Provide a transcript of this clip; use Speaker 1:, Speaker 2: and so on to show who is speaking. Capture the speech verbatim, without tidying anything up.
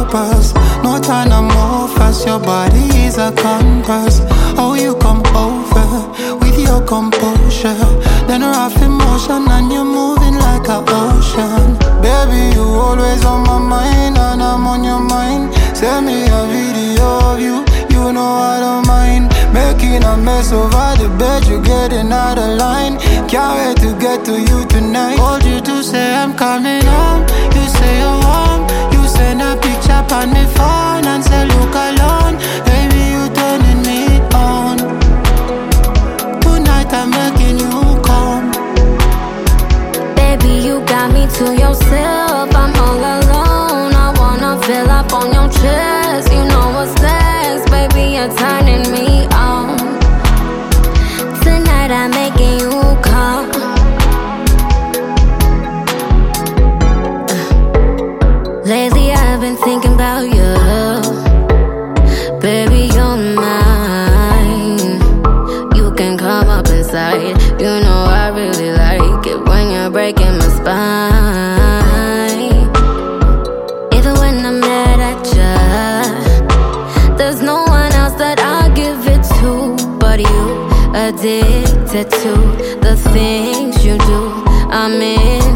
Speaker 1: compass. No time to move fast, your body is a compass. Oh, you come over with your composure, then rough emotion and you're moving like an ocean. Baby, you always on my mind and I'm on your mind. Send me a video of you, you know I don't mind. Making a mess over the bed, you're getting out of line. Can't wait to get to you tonight. Told you to say I'm coming home, you say you're home. You send a picture on my phone and say look alone. Baby, you turning me on. Tonight I'm making you come.
Speaker 2: Baby, you got me to yourself, I'm all alone. I wanna fill up on your chest, you know what's next. Baby, you're turning me on. Tonight I'm making you come. Lately I've been thinking about you. Baby, you're mine. You can come up inside. You know I really like it when you're breaking my spine. Even when I'm mad at you, there's no one else that I'll give it to but you. Addicted to the things you do, I'm in